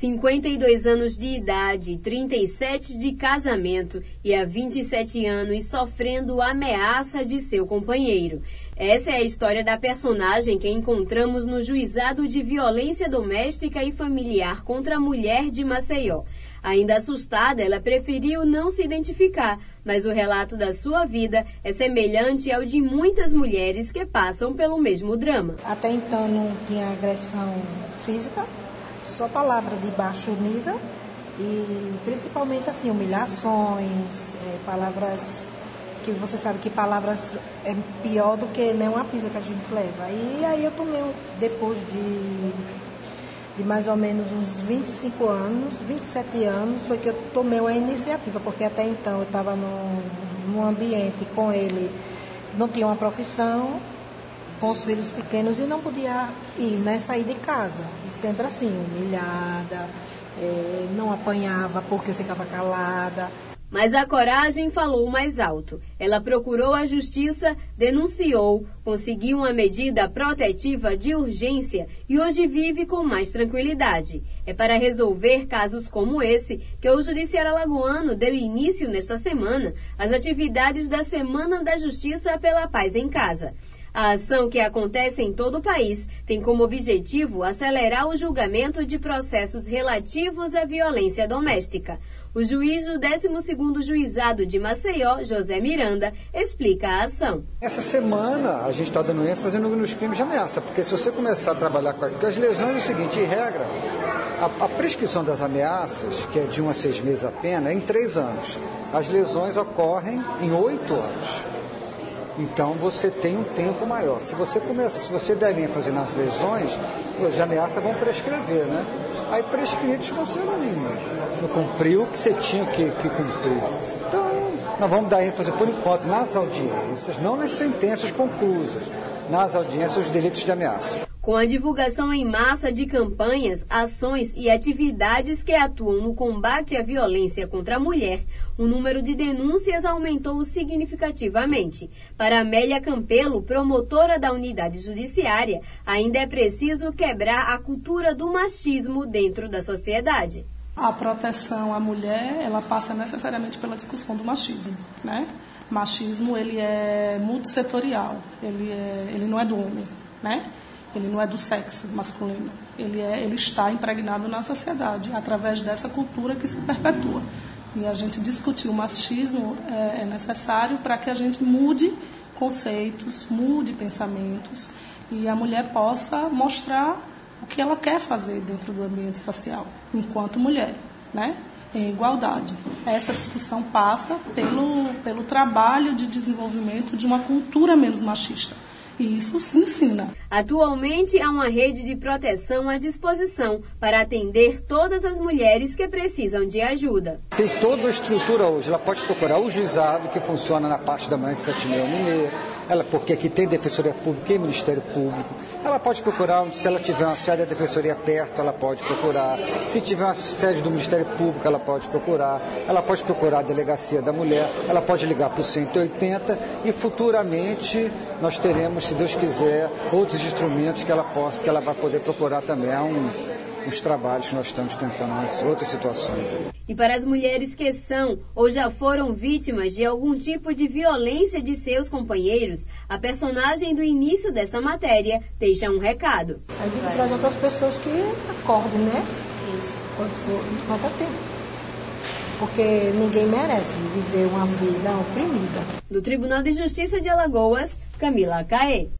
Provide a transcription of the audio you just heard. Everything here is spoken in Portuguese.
52 anos de idade, 37 de casamento e há 27 anos sofrendo ameaça de seu companheiro. Essa é a história da personagem que encontramos no Juizado de Violência Doméstica e Familiar contra a Mulher de Maceió. Ainda assustada, ela preferiu não se identificar, mas o relato da sua vida é semelhante ao de muitas mulheres que passam pelo mesmo drama. Até então não tinha agressão física, só palavra de baixo nível e principalmente assim, humilhações, palavras que você sabe que palavras é pior do que nem uma pizza que a gente leva. E aí eu tomei, depois de mais ou menos uns 25 anos, 27 anos, foi que eu tomei uma iniciativa, porque até então eu estava num ambiente com ele, não tinha uma profissão, com os filhos pequenos e não podia ir, né, sair de casa. E sempre assim, humilhada, não apanhava porque eu ficava calada. Mas a coragem falou mais alto. Ela procurou a justiça, denunciou, conseguiu uma medida protetiva de urgência e hoje vive com mais tranquilidade. É para resolver casos como esse que o Judiciário Alagoano deu início nesta semana às atividades da Semana da Justiça pela Paz em Casa. A ação, que acontece em todo o país, tem como objetivo acelerar o julgamento de processos relativos à violência doméstica. O juiz do 12º Juizado de Maceió, José Miranda, explica a ação. Essa semana a gente está dando ênfase nos crimes de ameaça, porque se você começar a trabalhar com as lesões, é o seguinte, em regra, a prescrição das ameaças, que é de 1 a 6 meses a pena, é em 3 anos. As lesões ocorrem em 8 anos. Então você tem um tempo maior. Se você der ênfase nas lesões, as ameaças vão prescrever, né? Aí prescritos você não cumpriu o que você tinha que cumprir. Então, nós vamos dar ênfase por enquanto nas audiências, não nas sentenças conclusas, nas audiências dos delitos de ameaça. Com a divulgação em massa de campanhas, ações e atividades que atuam no combate à violência contra a mulher, o número de denúncias aumentou significativamente. Para Amélia Campelo, promotora da unidade judiciária, ainda é preciso quebrar a cultura do machismo dentro da sociedade. A proteção à mulher, ela passa necessariamente pela discussão do machismo, né? Machismo, ele é multissetorial, ele não é do homem, né? Ele não é do sexo masculino, ele está impregnado na sociedade, através dessa cultura que se perpetua. E a gente discutir o machismo é necessário para que a gente mude conceitos, mude pensamentos e a mulher possa mostrar o que ela quer fazer dentro do ambiente social, enquanto mulher, né? Em igualdade. Essa discussão passa pelo trabalho de desenvolvimento de uma cultura menos machista. E isso se ensina. Atualmente há uma rede de proteção à disposição para atender todas as mulheres que precisam de ajuda. Tem toda a estrutura hoje. Ela pode procurar o juizado, que funciona na parte da manhã de Setimão Mineiro, porque aqui tem Defensoria Pública e Ministério Público. Ela pode procurar, se ela tiver uma sede da Defensoria perto, ela pode procurar. Se tiver uma sede do Ministério Público, ela pode procurar. Ela pode procurar a Delegacia da Mulher, ela pode ligar para o 180 e futuramente nós teremos, se Deus quiser, outros instrumentos que ela vai poder procurar também. Há uns trabalhos que nós estamos tentando, outras situações aí. E para as mulheres que são ou já foram vítimas de algum tipo de violência de seus companheiros, a personagem do início desta matéria deixa um recado. Eu digo para as outras pessoas que acordem, né? Isso. Quanto tempo. Porque ninguém merece viver uma vida oprimida. Do Tribunal de Justiça de Alagoas, Camila Caê.